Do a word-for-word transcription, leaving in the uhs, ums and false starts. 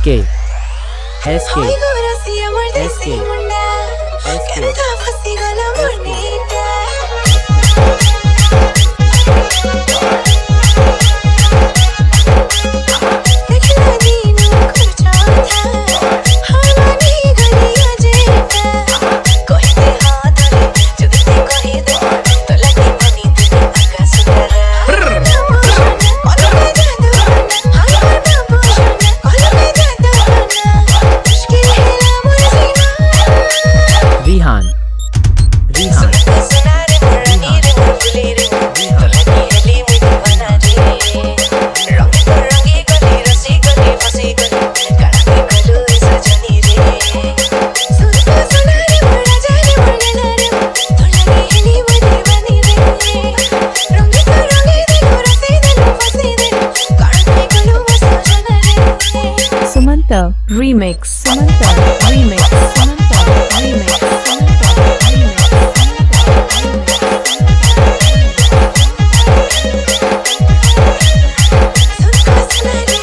SK SK Hoy conocí amor de SK segunda, SK canta fácil con la bonita. देखला दीनू कुर्चा था, हमारी गलियां जेठा, कहते हाथ रे, जुगते कही दे, तो लगी बनी तेरे आकाश तारा। अलग जादू बना, हमारा बाबू जाना, अलग जादू बना, मुश्किल है ना मुझे Rihan Rihan सुना रे मोरा नीर मुरली रे, तो लगी हेली मुझे बना रे। रंग तो रंगी गली रसी गली फंसी गली, काढ़ा के गलू सजनी रे। सुन तो सुना रे मोरा जाने मोरा ना रे, तो लगी हेली मुझे बनी रे। रंग तो रंगी देखो रसी गली फंसी गली, काढ़ा के गलू सजना रे। Samantha Remix Samantha Remix Samantha Remix Samantha Remix सुन तो सुना रे